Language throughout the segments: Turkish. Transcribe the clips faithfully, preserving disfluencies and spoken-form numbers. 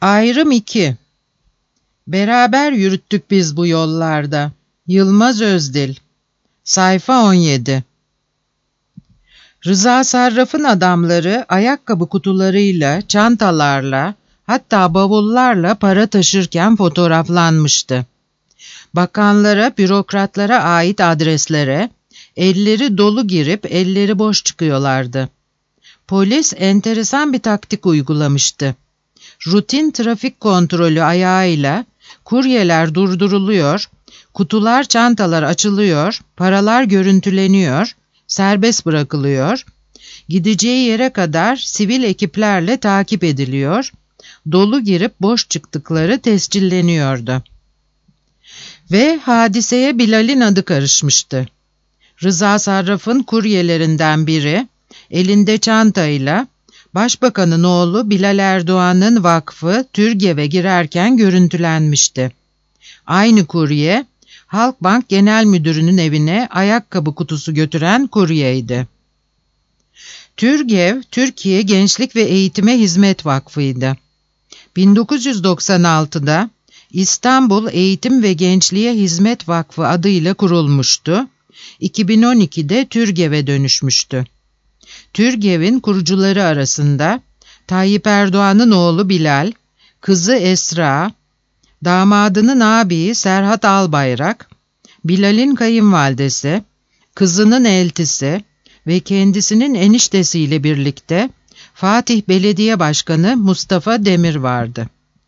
Ayrım iki. Beraber yürüttük biz bu yollarda. Yılmaz Özdil. Sayfa on yedi. Rıza Sarraf'ın adamları ayakkabı kutularıyla, çantalarla, hatta bavullarla para taşırken fotoğraflanmıştı. Bakanlara, bürokratlara ait adreslere, elleri dolu girip elleri boş çıkıyorlardı. Polis enteresan bir taktik uygulamıştı. Rutin trafik kontrolü ayağıyla kuryeler durduruluyor, kutular, çantalar açılıyor, paralar görüntüleniyor, serbest bırakılıyor, gideceği yere kadar sivil ekiplerle takip ediliyor, dolu girip boş çıktıkları tescilleniyordu. Ve hadiseye Bilal'in adı karışmıştı. Rıza Sarraf'ın kuryelerinden biri, elinde çantayla, Başbakanın oğlu Bilal Erdoğan'ın vakfı TÜRGEV'e girerken görüntülenmişti. Aynı kurye, Halkbank Genel Müdürü'nün evine ayakkabı kutusu götüren kuryeydi. TÜRGEV, Türkiye Gençlik ve Eğitime Hizmet Vakfı'ydı. bin dokuz yüz doksan altıda İstanbul Eğitim ve Gençliğe Hizmet Vakfı adıyla kurulmuştu. iki bin on ikide TÜRGEV'e dönüşmüştü. TÜRGEV'in kurucuları arasında Tayyip Erdoğan'ın oğlu Bilal, kızı Esra, damadının ağabeyi Serhat Albayrak, Bilal'in kayınvalidesi, kızının eltisi ve kendisinin eniştesiyle birlikte Fatih Belediye Başkanı Mustafa Demir vardı.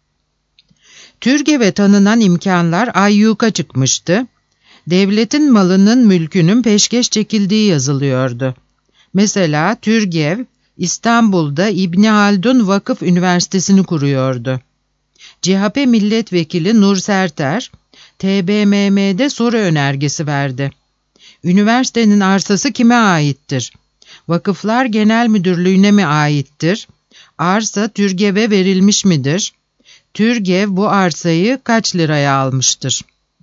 TÜRGEV'e tanınan imkanlar ayyuka çıkmıştı. Devletin malının, mülkünün peşkeş çekildiği yazılıyordu. Mesela TÜRGEV, İstanbul'da İbni Haldun Vakıf Üniversitesi'ni kuruyordu. C H P Milletvekili Nur Serter, T B M M'de soru önergesi verdi. Üniversitenin arsası kime aittir? Vakıflar Genel Müdürlüğü'ne mi aittir? Arsa TÜRGEV'e verilmiş midir? TÜRGEV bu arsayı kaç liraya almıştır?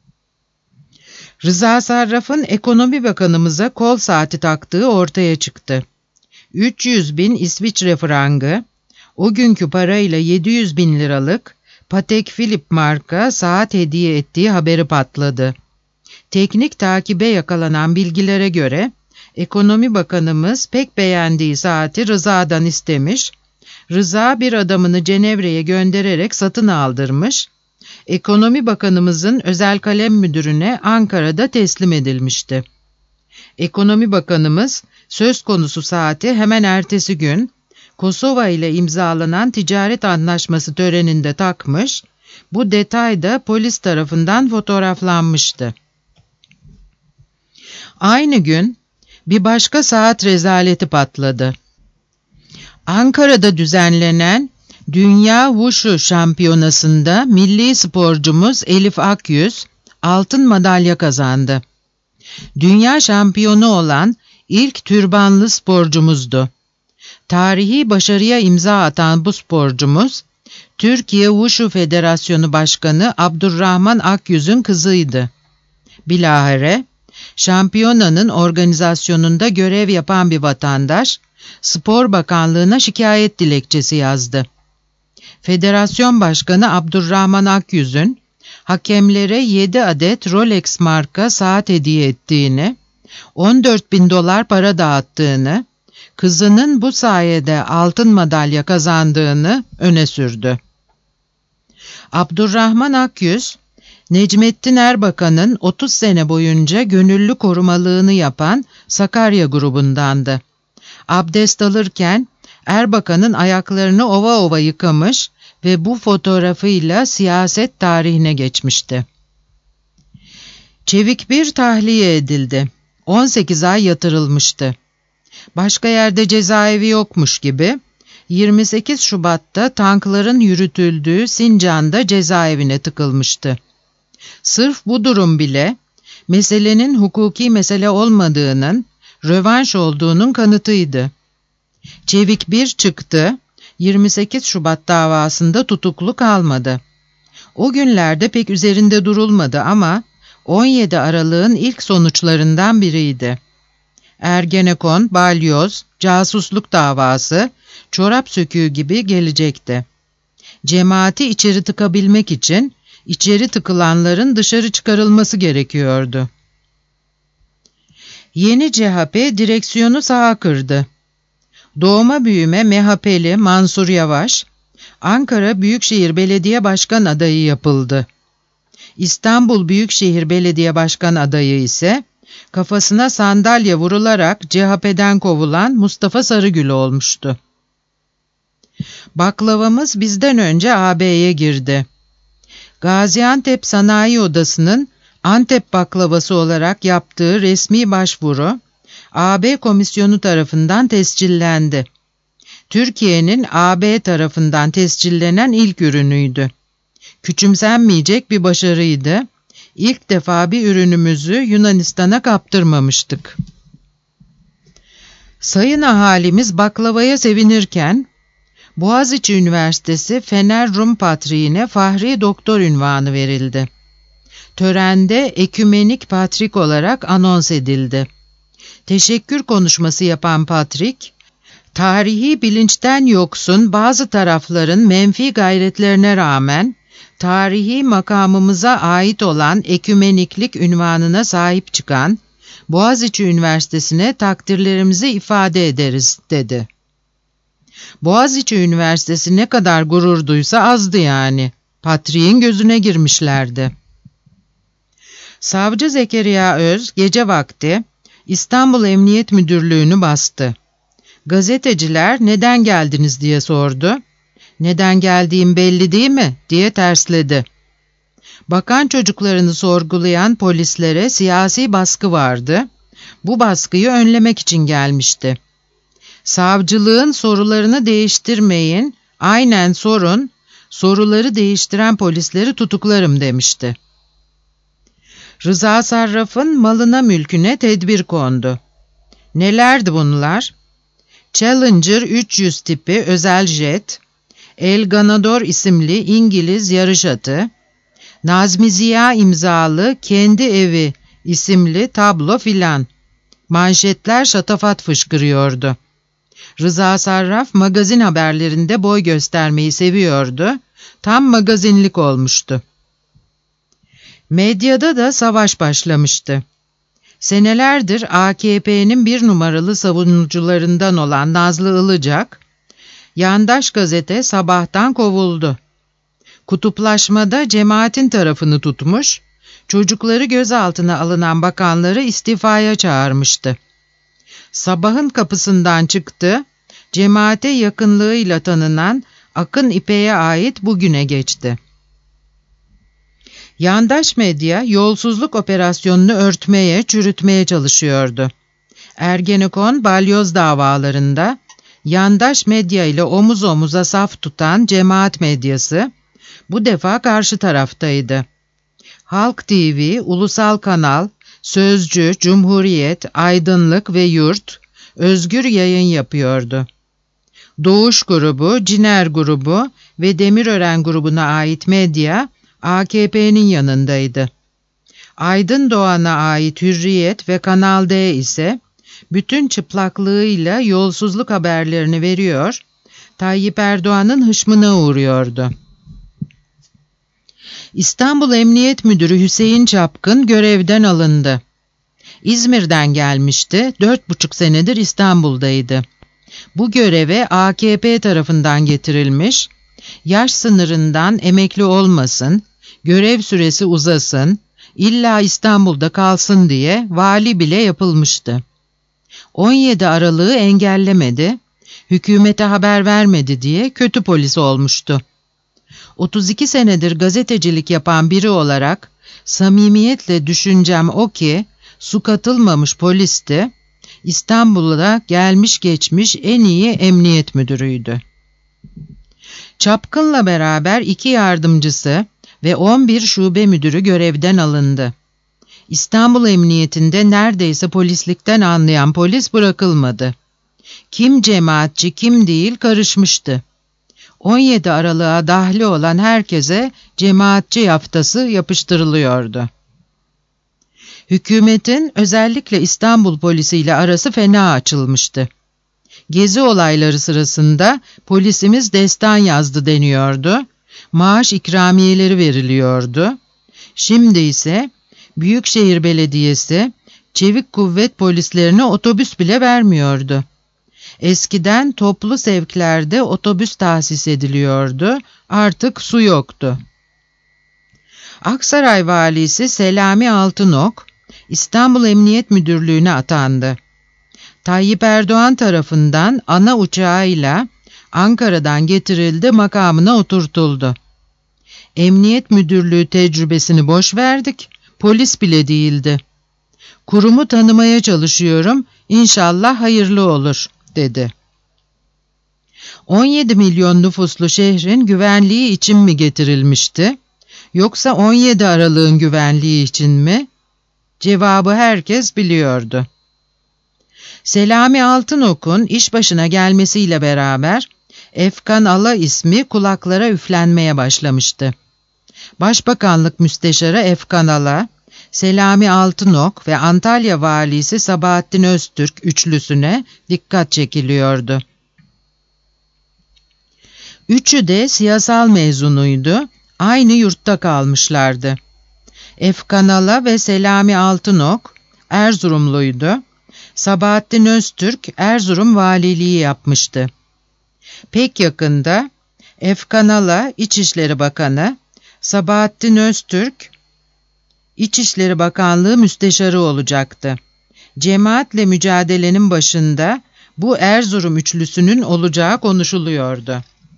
Rıza Sarraf'ın Ekonomi Bakanımıza kol saati taktığı ortaya çıktı. üç yüz bin İsviçre frangı, o günkü parayla yedi yüz bin liralık Patek Philippe marka saat hediye ettiği haberi patladı. Teknik takibe yakalanan bilgilere göre Ekonomi Bakanımız pek beğendiği saati Rıza'dan istemiş, Rıza bir adamını Cenevre'ye göndererek satın aldırmış, Ekonomi Bakanımızın özel kalem müdürüne Ankara'da teslim edilmişti. Ekonomi Bakanımız söz konusu saati hemen ertesi gün Kosova ile imzalanan ticaret anlaşması töreninde takmış, bu detay da polis tarafından fotoğraflanmıştı. Aynı gün bir başka saat rezaleti patladı. Ankara'da düzenlenen Dünya Wushu Şampiyonası'nda milli sporcumuz Elif Akyüz altın madalya kazandı. Dünya şampiyonu olan ilk türbanlı sporcumuzdu. Tarihi başarıya imza atan bu sporcumuz, Türkiye Wushu Federasyonu Başkanı Abdurrahman Akyüz'ün kızıydı. Bilahare, şampiyonanın organizasyonunda görev yapan bir vatandaş, Spor Bakanlığı'na şikayet dilekçesi yazdı. Federasyon Başkanı Abdurrahman Akyüz'ün hakemlere yedi adet Rolex marka saat hediye ettiğini, on dört bin dolar para dağıttığını, kızının bu sayede altın madalya kazandığını öne sürdü. Abdurrahman Akyüz, Necmettin Erbakan'ın otuz sene boyunca gönüllü korumalığını yapan Sakarya grubundandı. Abdest alırken Erbakan'ın ayaklarını ova ova yıkamış ve bu fotoğrafıyla siyaset tarihine geçmişti. Çevik bir tahliye edildi. on sekiz ay yatırılmıştı. Başka yerde cezaevi yokmuş gibi, yirmi sekiz Şubat'ta tankların yürütüldüğü Sincan'da cezaevine tıkılmıştı. Sırf bu durum bile, meselenin hukuki mesele olmadığının, rövanş olduğunun kanıtıydı. Çevik bir çıktı, yirmi sekiz Şubat davasında tutuklu kalmadı. O günlerde pek üzerinde durulmadı ama on yedi Aralık'ın ilk sonuçlarından biriydi. Ergenekon, balyoz, casusluk davası, çorap söküğü gibi gelecekti. Cemaati içeri tıkabilmek için içeri tıkılanların dışarı çıkarılması gerekiyordu. Yeni C H P direksiyonu sağa kırdı. Doğma büyüme M H P'li Mansur Yavaş, Ankara Büyükşehir Belediye Başkan adayı yapıldı. İstanbul Büyükşehir Belediye Başkan adayı ise kafasına sandalye vurularak C H P'den kovulan Mustafa Sarıgül olmuştu. Baklavamız bizden önce A B'ye girdi. Gaziantep Sanayi Odası'nın Antep baklavası olarak yaptığı resmi başvuru, A B Komisyonu tarafından tescillendi. Türkiye'nin A B tarafından tescillenen ilk ürünüydü. Küçümsenmeyecek bir başarıydı. İlk defa bir ürünümüzü Yunanistan'a kaptırmamıştık. Sayın ahalimiz baklavaya sevinirken, Boğaziçi Üniversitesi Fener Rum Patriği'ne Fahri Doktor unvanı verildi. Törende ekümenik patrik olarak anons edildi. Teşekkür konuşması yapan patrik, tarihi bilinçten yoksun bazı tarafların menfi gayretlerine rağmen, tarihi makamımıza ait olan ekümeniklik unvanına sahip çıkan Boğaziçi Üniversitesi'ne takdirlerimizi ifade ederiz, dedi. Boğaziçi Üniversitesi ne kadar gurur duysa azdı yani. Patriğin gözüne girmişlerdi. Savcı Zekeriya Öz gece vakti İstanbul Emniyet Müdürlüğü'nü bastı. Gazeteciler neden geldiniz diye sordu. Neden geldiğim belli değil mi diye tersledi. Bakan çocuklarını sorgulayan polislere siyasi baskı vardı. Bu baskıyı önlemek için gelmişti. Savcılığın sorularını değiştirmeyin, aynen sorun, soruları değiştiren polisleri tutuklarım demişti. Rıza Sarraf'ın malına mülküne tedbir kondu. Nelerdi bunlar? Challenger üç yüz tipi özel jet, El Ganador isimli İngiliz yarış atı, Nazmi Ziya imzalı Kendi Evi isimli tablo filan. Manşetler şatafat fışkırıyordu. Rıza Sarraf magazin haberlerinde boy göstermeyi seviyordu. Tam magazinlik olmuştu. Medyada da savaş başlamıştı. Senelerdir A K P'nin bir numaralı savunucularından olan Nazlı Ilıcak, yandaş gazete Sabah'tan kovuldu. Kutuplaşmada cemaatin tarafını tutmuş, çocukları gözaltına alınan bakanları istifaya çağırmıştı. Sabah'ın kapısından çıktı, cemaate yakınlığıyla tanınan Akın İpek'e ait bugüne geçti. Yandaş medya yolsuzluk operasyonunu örtmeye, çürütmeye çalışıyordu. Ergenekon, balyoz davalarında yandaş medya ile omuz omuza saf tutan cemaat medyası bu defa karşı taraftaydı. Halk T V, Ulusal Kanal, Sözcü, Cumhuriyet, Aydınlık ve Yurt özgür yayın yapıyordu. Doğuş grubu, Ciner grubu ve Demirören grubuna ait medya A K P'nin yanındaydı. Aydın Doğan'a ait Hürriyet ve Kanal D ise bütün çıplaklığıyla yolsuzluk haberlerini veriyor, Tayyip Erdoğan'ın hışmına uğruyordu. İstanbul Emniyet Müdürü Hüseyin Çapkın görevden alındı. İzmir'den gelmişti, dört buçuk senedir İstanbul'daydı. Bu göreve A K P tarafından getirilmiş, yaş sınırından emekli olmasın, görev süresi uzasın, illa İstanbul'da kalsın diye vali bile yapılmıştı. on yedi Aralık'ı engellemedi, hükümete haber vermedi diye kötü polis olmuştu. otuz iki senedir gazetecilik yapan biri olarak samimiyetle düşüncem o ki su katılmamış polisti, İstanbul'da gelmiş geçmiş en iyi emniyet müdürüydü. Çapkın'la beraber iki yardımcısı ve on bir şube müdürü görevden alındı. İstanbul Emniyetinde neredeyse polislikten anlayan polis bırakılmadı. Kim cemaatçi kim değil karışmıştı. on yedi Aralık'a dahli olan herkese cemaatçi yaftası yapıştırılıyordu. Hükümetin özellikle İstanbul polisiyle arası fena açılmıştı. Gezi olayları sırasında polisimiz destan yazdı deniyordu. maaş ikramiyeleri veriliyordu. Şimdi ise Büyükşehir Belediyesi çevik kuvvet polislerine otobüs bile vermiyordu. Eskiden toplu sevklerde otobüs tahsis ediliyordu, artık su yoktu. Aksaray valisi Selami Altınok, İstanbul Emniyet Müdürlüğü'ne atandı. Tayyip Erdoğan tarafından ana uçağıyla Ankara'dan getirildi, makamına oturtuldu. Emniyet Müdürlüğü tecrübesini boş verdik, polis bile değildi. Kurumu tanımaya çalışıyorum, İnşallah hayırlı olur, dedi. on yedi milyon nüfuslu şehrin güvenliği için mi getirilmişti? Yoksa on yedi Aralık'ın güvenliği için mi? Cevabı herkes biliyordu. Selami Altınok'un iş başına gelmesiyle beraber Efkan Ala ismi kulaklara üflenmeye başlamıştı. Başbakanlık Müsteşarı Efkan Ala, Selami Altınok ve Antalya Valisi Sabahattin Öztürk üçlüsüne dikkat çekiliyordu. Üçü de siyasal mezunuydu, aynı yurtta kalmışlardı. Efkan Ala ve Selami Altınok Erzurumluydu. Sabahattin Öztürk Erzurum valiliği yapmıştı. Pek yakında Efkan Ala İçişleri Bakanı, Sabahattin Öztürk İçişleri Bakanlığı Müsteşarı olacaktı. Cemaatle mücadelenin başında bu Erzurum üçlüsünün olacağı konuşuluyordu.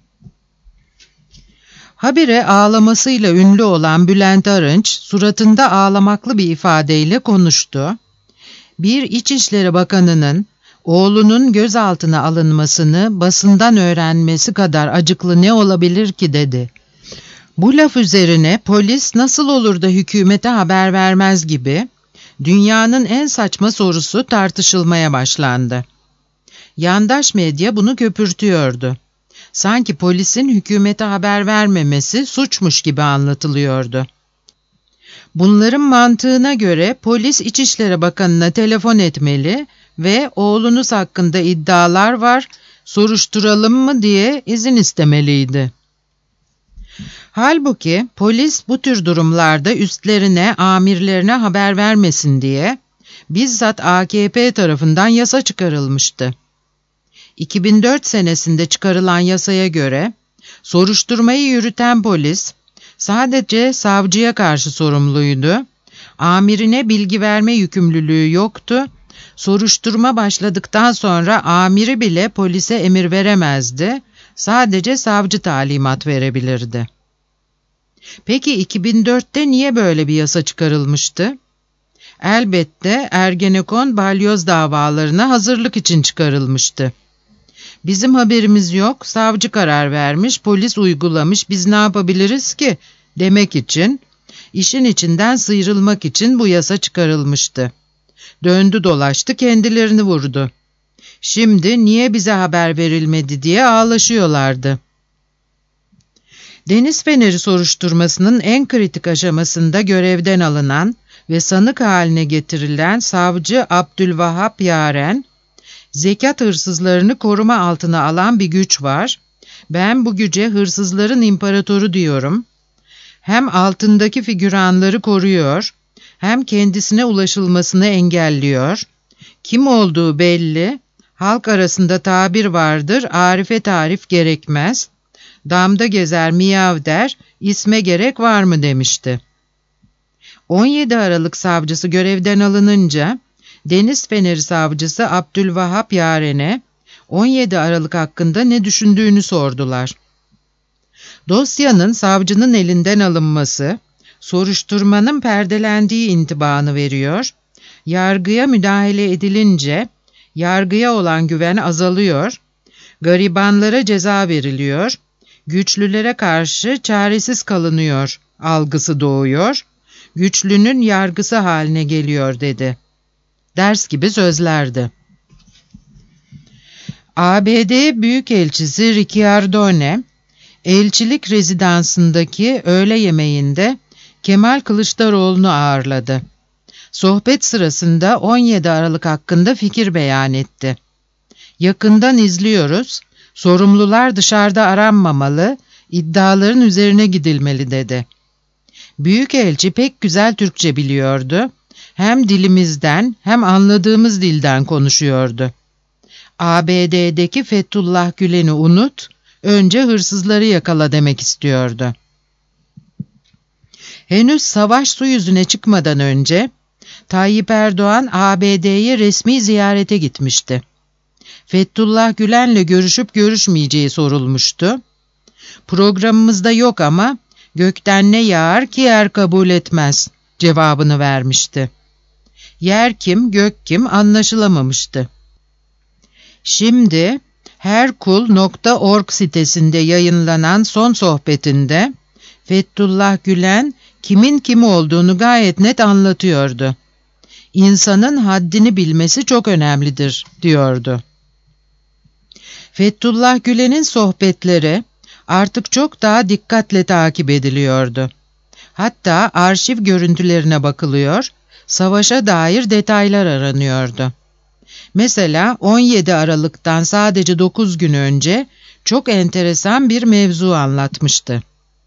Habire ağlamasıyla ünlü olan Bülent Arınç, suratında ağlamaklı bir ifadeyle konuştu. Bir İçişleri Bakanı'nın oğlunun gözaltına alınmasını basından öğrenmesi kadar acıklı ne olabilir ki, dedi. Bu laf üzerine polis nasıl olur da hükümete haber vermez gibi dünyanın en saçma sorusu tartışılmaya başlandı. Yandaş medya bunu köpürtüyordu. Sanki polisin hükümete haber vermemesi suçmuş gibi anlatılıyordu. Bunların mantığına göre polis İçişleri Bakanı'na telefon etmeli ve oğlunuz hakkında iddialar var, soruşturalım mı diye izin istemeliydi. Halbuki polis bu tür durumlarda üstlerine, amirlerine haber vermesin diye bizzat A K P tarafından yasa çıkarılmıştı. iki bin dört senesinde çıkarılan yasaya göre soruşturmayı yürüten polis sadece savcıya karşı sorumluydu, amirine bilgi verme yükümlülüğü yoktu, soruşturma başladıktan sonra amiri bile polise emir veremezdi, sadece savcı talimat verebilirdi. Peki iki bin dörtte niye böyle bir yasa çıkarılmıştı? Elbette Ergenekon balyoz davalarına hazırlık için çıkarılmıştı. Bizim haberimiz yok, savcı karar vermiş, polis uygulamış, biz ne yapabiliriz ki demek için, işin içinden sıyrılmak için bu yasa çıkarılmıştı. Döndü dolaştı, kendilerini vurdu. Şimdi niye bize haber verilmedi diye ağlaşıyorlardı. Deniz Feneri soruşturmasının en kritik aşamasında görevden alınan ve sanık haline getirilen savcı Abdülvahap Yaren, zekat hırsızlarını koruma altına alan bir güç var. Ben bu güce hırsızların imparatoru diyorum. Hem altındaki figüranları koruyor, hem kendisine ulaşılmasını engelliyor. Kim olduğu belli, halk arasında tabir vardır, arife tarif gerekmez. Damda gezer miyav der, isme gerek var mı demişti. on yedi Aralık savcısı görevden alınınca, Deniz Feneri savcısı Abdülvahap Yaren'e on yedi Aralık hakkında ne düşündüğünü sordular. Dosyanın savcının elinden alınması, soruşturmanın perdelendiği intibanı veriyor, yargıya müdahale edilince yargıya olan güven azalıyor, garibanlara ceza veriliyor, güçlülere karşı çaresiz kalınıyor algısı doğuyor, güçlünün yargısı haline geliyor, dedi. Ders gibi sözlerdi. A B D Büyükelçisi Ricciardone, elçilik rezidansındaki öğle yemeğinde Kemal Kılıçdaroğlu'nu ağırladı. Sohbet sırasında on yedi Aralık hakkında fikir beyan etti. Yakından izliyoruz, sorumlular dışarıda aranmamalı, İddiaların üzerine gidilmeli dedi. Büyükelçi pek güzel Türkçe biliyordu. Hem dilimizden hem anladığımız dilden konuşuyordu. A B D'deki Fethullah Gülen'i unut, önce hırsızları yakala demek istiyordu. Henüz savaş su yüzüne çıkmadan önce Tayyip Erdoğan A B D'ye resmi ziyarete gitmişti. Fethullah Gülen'le görüşüp görüşmeyeceği sorulmuştu. Programımızda yok ama gökten ne yağar ki yer kabul etmez cevabını vermişti. Yer kim, gök kim anlaşılamamıştı. Şimdi herkul nokta org sitesinde yayınlanan son sohbetinde Fethullah Gülen kimin kim olduğunu gayet net anlatıyordu. İnsanın haddini bilmesi çok önemlidir diyordu. Fethullah Gülen'in sohbetleri artık çok daha dikkatle takip ediliyordu. Hatta arşiv görüntülerine bakılıyor, savaşa dair detaylar aranıyordu. Mesela on yedi Aralık'tan sadece dokuz gün önce çok enteresan bir mevzu anlatmıştı.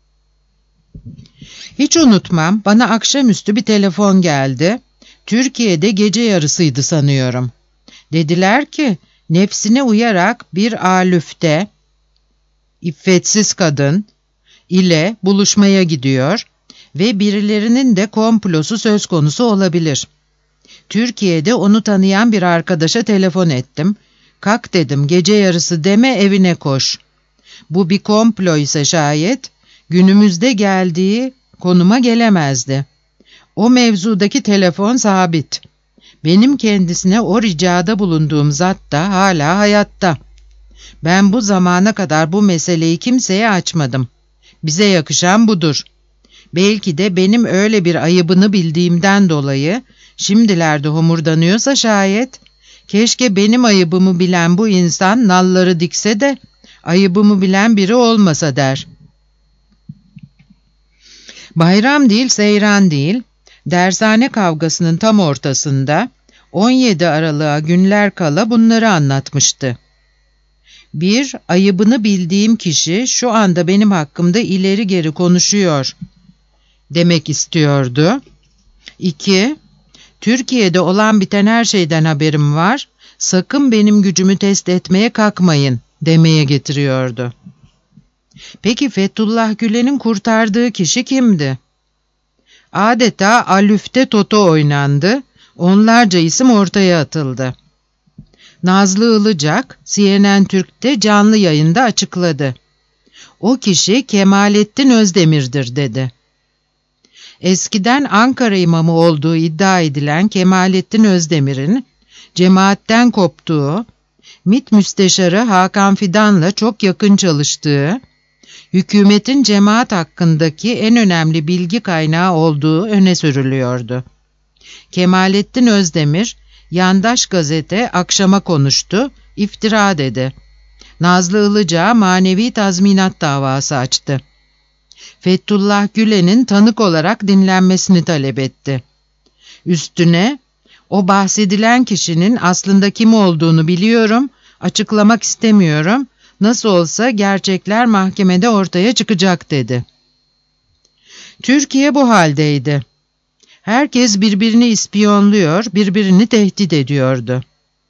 Hiç unutmam, bana akşamüstü bir telefon geldi. Türkiye'de gece yarısıydı sanıyorum. Dediler ki, nefsine uyarak bir alüfte, iffetsiz kadın ile buluşmaya gidiyor ve birilerinin de komplosu söz konusu olabilir. Türkiye'de onu tanıyan bir arkadaşa telefon ettim. Kalk dedim, gece yarısı deme, evine koş. Bu bir komplo ise şayet günümüzde geldiği konuma gelemezdi. O mevzudaki telefon sabit. Benim kendisine o ricada bulunduğum zat da hala hayatta. Ben bu zamana kadar bu meseleyi kimseye açmadım. Bize yakışan budur. Belki de benim öyle bir ayıbını bildiğimden dolayı şimdilerde homurdanıyorsa şayet, keşke benim ayıbımı bilen bu insan nalları dikse de ayıbımı bilen biri olmasa der. Bayram değil, seyran değil, dershane kavgasının tam ortasında on yedi Aralık'a günler kala bunları anlatmıştı. Bir, ayıbını bildiğim kişi şu anda benim hakkımda ileri geri konuşuyor demek istiyordu. İki, Türkiye'de olan biten her şeyden haberim var, sakın benim gücümü test etmeye kalkmayın demeye getiriyordu. Peki Fethullah Gülen'in kurtardığı kişi kimdi? Adeta alüfte toto oynandı, onlarca isim ortaya atıldı. Nazlı Ilıcak, C N N Türk'te canlı yayında açıkladı. O kişi Kemalettin Özdemir'dir dedi. Eskiden Ankara imamı olduğu iddia edilen Kemalettin Özdemir'in cemaatten koptuğu, MİT Müsteşarı Hakan Fidan'la çok yakın çalıştığı, hükümetin cemaat hakkındaki en önemli bilgi kaynağı olduğu öne sürülüyordu. Kemalettin Özdemir, yandaş gazete Akşam'a konuştu, iftira dedi. Nazlı Ilıcak'a manevi tazminat davası açtı. Fethullah Gülen'in tanık olarak dinlenmesini talep etti. Üstüne, o bahsedilen kişinin aslında kim olduğunu biliyorum, açıklamak istemiyorum, nasıl olsa gerçekler mahkemede ortaya çıkacak dedi. Türkiye bu haldeydi. Herkes birbirini ispiyonluyor, birbirini tehdit ediyordu.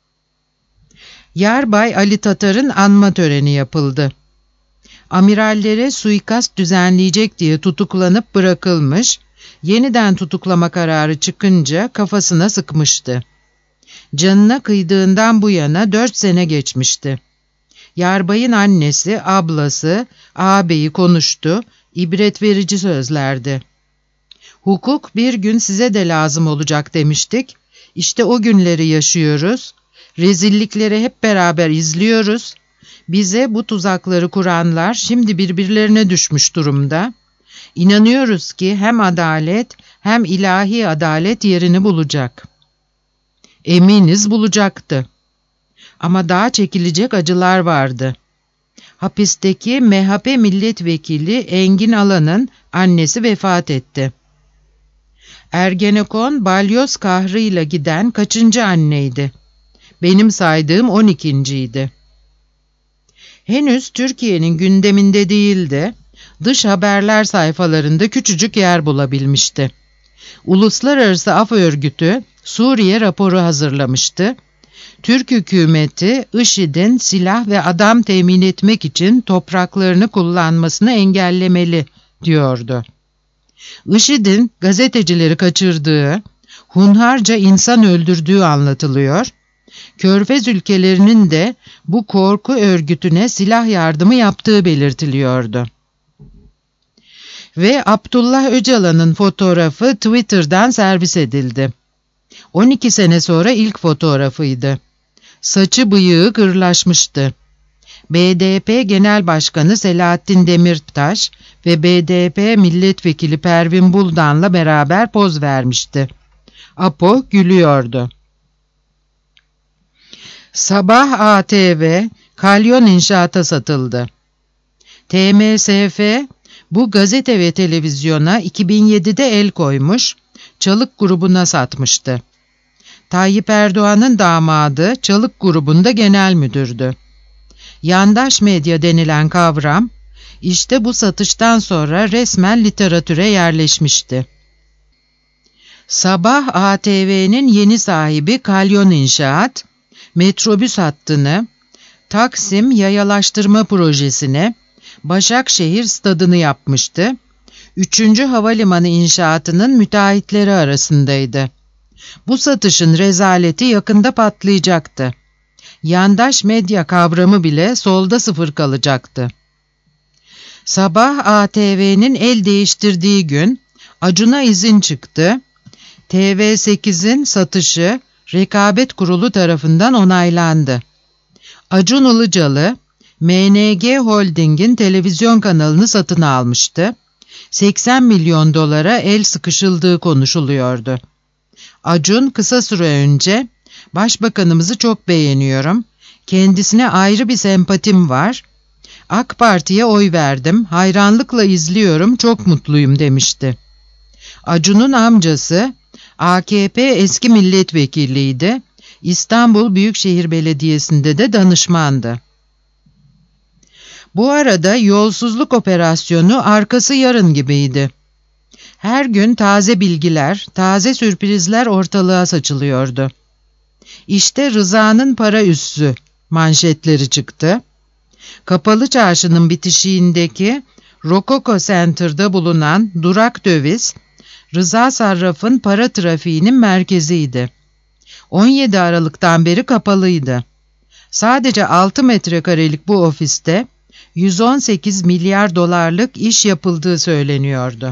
Yarbay Ali Tatar'ın anma töreni yapıldı. Amirallere suikast düzenleyecek diye tutuklanıp bırakılmış, yeniden tutuklama kararı çıkınca kafasına sıkmıştı. Canına kıydığından bu yana dört sene geçmişti. Yarbayın annesi, ablası, ağabeyi konuştu, ibret verici sözlerdi. Hukuk bir gün size de lazım olacak demiştik. İşte o günleri yaşıyoruz. Rezillikleri hep beraber izliyoruz. Bize bu tuzakları kuranlar şimdi birbirlerine düşmüş durumda. İnanıyoruz ki hem adalet hem ilahi adalet yerini bulacak. Eminiz bulacaktı. Ama daha çekilecek acılar vardı. Hapisteki M H P milletvekili Engin Alan'ın annesi vefat etti. Ergenekon balyoz kahrıyla giden kaçıncı anneydi? Benim saydığım on ikinciydi. Henüz Türkiye'nin gündeminde değildi dış haberler sayfalarında küçücük yer bulabilmişti. Uluslararası Af Örgütü Suriye raporu hazırlamıştı. Türk hükümeti IŞİD'in silah ve adam temin etmek için topraklarını kullanmasını engellemeli diyordu. IŞİD'in gazetecileri kaçırdığı, hunharca insan öldürdüğü anlatılıyor. Körfez ülkelerinin de bu korku örgütüne silah yardımı yaptığı belirtiliyordu. Ve Abdullah Öcalan'ın fotoğrafı Twitter'dan servis edildi. on iki sene sonra ilk fotoğrafıydı. Saçı bıyığı kırlaşmıştı. B D P Genel Başkanı Selahattin Demirtaş ve B D P Milletvekili Pervin Buldan'la beraber poz vermişti. Apo gülüyordu. Sabah A T V, Kalyon İnşaat'a satıldı. T M S F, bu gazete ve televizyona iki bin yedide el koymuş, Çalık grubuna satmıştı. Tayyip Erdoğan'ın damadı Çalık grubunda genel müdürdü. Yandaş medya denilen kavram, işte bu satıştan sonra resmen literatüre yerleşmişti. Sabah A T V'nin yeni sahibi Kalyon İnşaat, metrobüs hattını, Taksim yayalaştırma projesine, Başakşehir stadını yapmıştı. Üçüncü havalimanı inşaatının müteahhitleri arasındaydı. Bu satışın rezaleti yakında patlayacaktı. Yandaş medya kavramı bile solda sıfır kalacaktı. Sabah A T V'nin el değiştirdiği gün Acun'a izin çıktı. T V sekizin satışı Rekabet Kurulu tarafından onaylandı. Acun Ilıcalı, M N G Holding'in televizyon kanalını satın almıştı. seksen milyon dolara el sıkışıldığı konuşuluyordu. Acun kısa süre önce, "Başbakanımızı çok beğeniyorum, kendisine ayrı bir sempatim var, AK Parti'ye oy verdim, hayranlıkla izliyorum, çok mutluyum" demişti. Acun'un amcası, A K P eski milletvekiliydi, İstanbul Büyükşehir Belediyesi'nde de danışmandı. Bu arada yolsuzluk operasyonu arkası yarın gibiydi. Her gün taze bilgiler, taze sürprizler ortalığa saçılıyordu. İşte Rıza'nın para üssü manşetleri çıktı. Kapalı Çarşı'nın bitişiğindeki Rokoko Center'da bulunan durak döviz, Rıza Sarraf'ın para trafiğinin merkeziydi. on yedi Aralık'tan beri kapalıydı. Sadece altı metrekarelik bu ofiste yüz on sekiz milyar dolarlık iş yapıldığı söyleniyordu.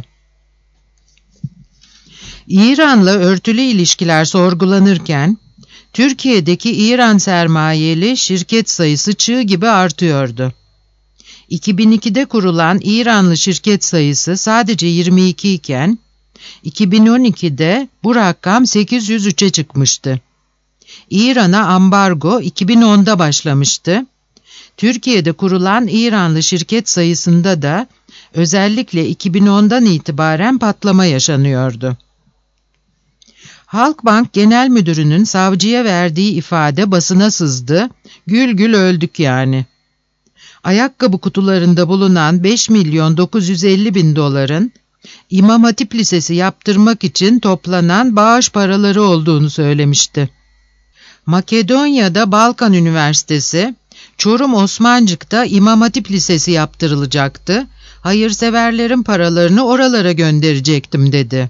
İran'la örtülü ilişkiler sorgulanırken, Türkiye'deki İran sermayeli şirket sayısı çığ gibi artıyordu. iki bin ikide kurulan İranlı şirket sayısı sadece yirmi iki iken, iki bin on ikide bu rakam sekiz yüz üçe çıkmıştı. İran'a ambargo iki bin onda başlamıştı. Türkiye'de kurulan İranlı şirket sayısında da özellikle iki bin ondan itibaren patlama yaşanıyordu. Halkbank Genel Müdürü'nün savcıya verdiği ifade basına sızdı, gül gül öldük yani. Ayakkabı kutularında bulunan beş milyon dokuz yüz elli bin doların İmam Hatip Lisesi yaptırmak için toplanan bağış paraları olduğunu söylemişti. Makedonya'da Balkan Üniversitesi, Çorum Osmancık'ta İmam Hatip Lisesi yaptırılacaktı, hayırseverlerin paralarını oralara gönderecektim dedi.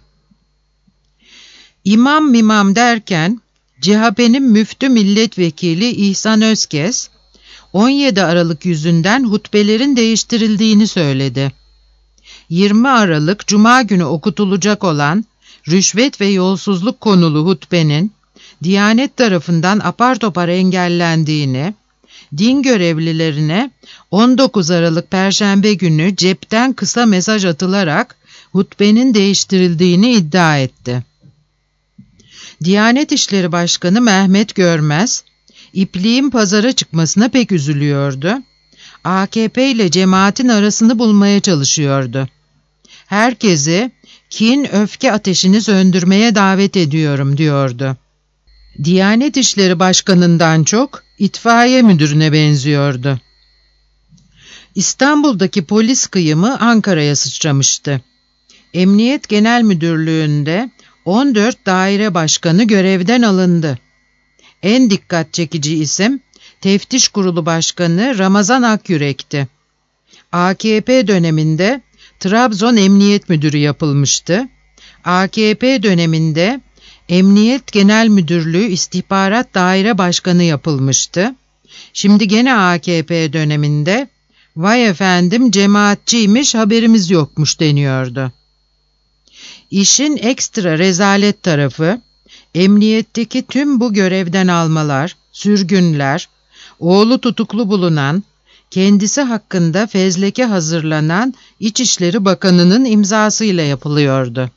İmam mimam derken, C H P'nin müftü milletvekili İhsan Özkes, on yedi Aralık yüzünden hutbelerin değiştirildiğini söyledi. yirmi Aralık Cuma günü okutulacak olan rüşvet ve yolsuzluk konulu hutbenin Diyanet tarafından apar topar engellendiğini, din görevlilerine on dokuz Aralık Perşembe günü cepten kısa mesaj atılarak hutbenin değiştirildiğini iddia etti. Diyanet İşleri Başkanı Mehmet Görmez, ipliğin pazara çıkmasına pek üzülüyordu. A K P ile cemaatin arasını bulmaya çalışıyordu. Herkesi kin, öfke ateşini söndürmeye davet ediyorum diyordu. Diyanet İşleri Başkanı'ndan çok itfaiye müdürüne benziyordu. İstanbul'daki polis kıyımı Ankara'ya sıçramıştı. Emniyet Genel Müdürlüğü'nde on dört daire başkanı görevden alındı. En dikkat çekici isim Teftiş Kurulu Başkanı Ramazan Akyürek'ti. A K P döneminde Trabzon Emniyet Müdürü yapılmıştı. A K P döneminde Emniyet Genel Müdürlüğü İstihbarat Daire Başkanı yapılmıştı. Şimdi gene A K P döneminde vay efendim cemaatçiymiş haberimiz yokmuş deniyordu. İşin ekstra rezalet tarafı, emniyetteki tüm bu görevden almalar, sürgünler, oğlu tutuklu bulunan, kendisi hakkında fezleke hazırlanan İçişleri Bakanı'nın imzasıyla yapılıyordu.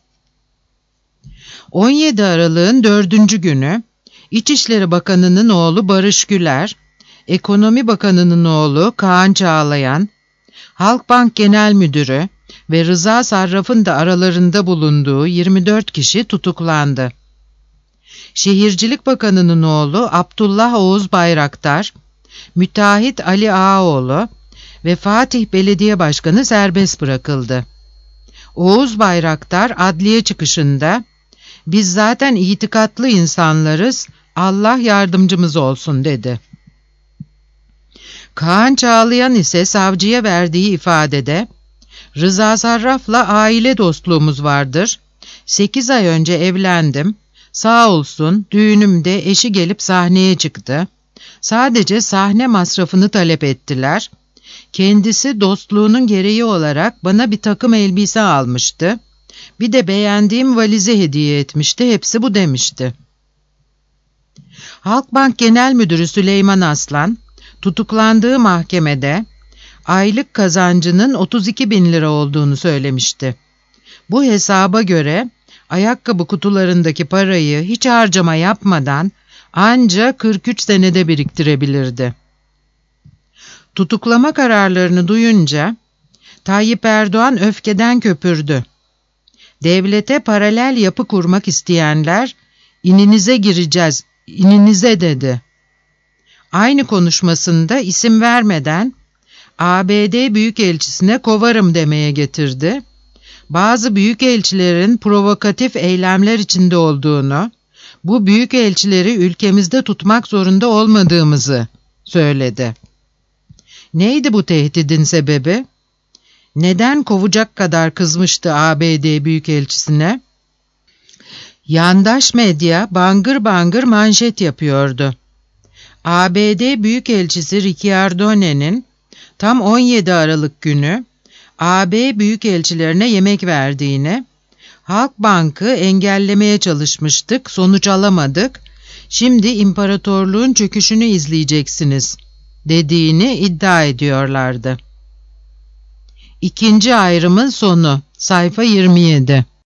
on yedi Aralık'ın dördüncü günü, İçişleri Bakanı'nın oğlu Barış Güler, Ekonomi Bakanı'nın oğlu Kaan Çağlayan, Halkbank Genel Müdürü ve Rıza Sarraf'ın da aralarında bulunduğu yirmi dört kişi tutuklandı. Şehircilik Bakanı'nın oğlu Abdullah Oğuz Bayraktar, Müteahhit Ali Ağaoğlu ve Fatih Belediye Başkanı serbest bırakıldı. Oğuz Bayraktar adliye çıkışında, "Biz zaten itikatlı insanlarız, Allah yardımcımız olsun." dedi. Kaan Çağlayan ise savcıya verdiği ifadede, "Rıza Sarraf'la aile dostluğumuz vardır. sekiz ay önce evlendim. Sağ olsun düğünümde eşi gelip sahneye çıktı. Sadece sahne masrafını talep ettiler. Kendisi dostluğunun gereği olarak bana bir takım elbise almıştı. Bir de beğendiğim valize hediye etmişti. Hepsi bu," demişti. Halkbank Genel Müdürü Süleyman Aslan, tutuklandığı mahkemede aylık kazancının otuz iki bin lira olduğunu söylemişti. Bu hesaba göre ayakkabı kutularındaki parayı hiç harcama yapmadan anca kırk üç senede biriktirebilirdi. Tutuklama kararlarını duyunca Tayyip Erdoğan öfkeden köpürdü. "Devlete paralel yapı kurmak isteyenler, ininize gireceğiz, ininize," dedi. Aynı konuşmasında isim vermeden A B D Büyükelçisine kovarım demeye getirdi. Bazı büyükelçilerin provokatif eylemler içinde olduğunu, bu büyükelçileri ülkemizde tutmak zorunda olmadığımızı söyledi. Neydi bu tehdidin sebebi? Neden kovacak kadar kızmıştı A B D Büyükelçisine? Yandaş medya bangır bangır manşet yapıyordu. A B D Büyükelçisi Ricciardone'nin tam on yedi Aralık günü A B Büyükelçilerine yemek verdiğini, Halkbank'ı engellemeye çalışmıştık, sonuç alamadık, şimdi imparatorluğun çöküşünü izleyeceksiniz dediğini iddia ediyorlardı. İkinci ayrımın sonu, sayfa yirmi yedi.